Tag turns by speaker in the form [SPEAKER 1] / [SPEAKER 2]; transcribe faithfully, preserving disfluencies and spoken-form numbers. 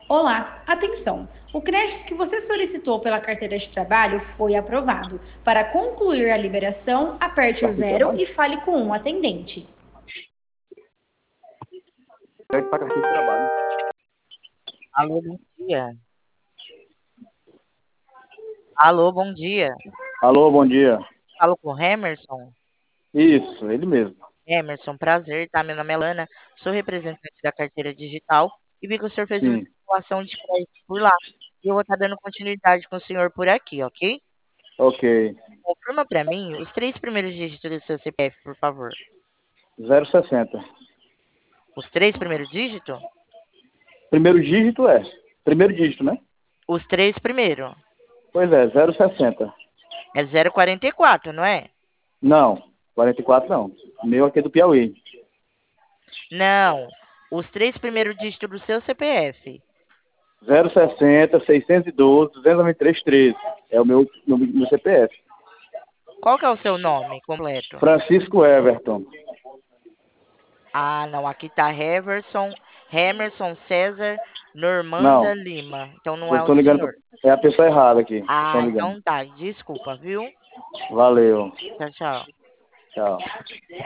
[SPEAKER 1] Olá, atenção! O crédito que você solicitou pela carteira de trabalho foi aprovado. Para concluir a liberação, aperte o
[SPEAKER 2] Carteira de
[SPEAKER 1] zero
[SPEAKER 2] trabalho?
[SPEAKER 1] e fale com um atendente.
[SPEAKER 2] Crédito para carteira de trabalho.
[SPEAKER 3] Alô, bom dia. Alô, bom dia.
[SPEAKER 2] Alô, bom dia.
[SPEAKER 3] Falo com o Hemerson.
[SPEAKER 2] Isso, ele mesmo.
[SPEAKER 3] Emerson, prazer, tá? Meu nome é Lana, sou representante da carteira digital e vi que o senhor fez uma
[SPEAKER 2] Sim,
[SPEAKER 3] simulação de crédito por lá. E eu vou estar dando continuidade com o senhor por aqui, ok?
[SPEAKER 2] ok.
[SPEAKER 3] Confirma para mim os três primeiros dígitos do seu C P F, por favor.
[SPEAKER 2] zero sessenta.
[SPEAKER 3] Os três primeiros dígitos?
[SPEAKER 2] Primeiro dígito é. Primeiro dígito, né?
[SPEAKER 3] Os três primeiros.
[SPEAKER 2] Pois é, zero sessenta.
[SPEAKER 3] É zero quarenta e quatro, não é?
[SPEAKER 2] Não, quarenta e quatro não. O meu aqui é do Piauí.
[SPEAKER 3] Não. Os três primeiros dígitos do seu C P F.
[SPEAKER 2] zero sessenta, seiscentos e doze, duzentos e noventa e três, treze. É o meu, meu, meu C P F.
[SPEAKER 3] Qual que é o seu nome completo?
[SPEAKER 2] Francisco Everton.
[SPEAKER 3] Ah, não. Aqui tá Heverson, Hemerson César
[SPEAKER 2] Não,
[SPEAKER 3] Normanda Lima. Então não
[SPEAKER 2] eu
[SPEAKER 3] é o
[SPEAKER 2] estou ligando
[SPEAKER 3] senhor.
[SPEAKER 2] pra... É a pessoa errada aqui. Estão
[SPEAKER 3] Ah,
[SPEAKER 2] ligando.
[SPEAKER 3] então tá. Desculpa, viu?
[SPEAKER 2] Valeu.
[SPEAKER 3] Tchau, tchau.
[SPEAKER 2] Tchau.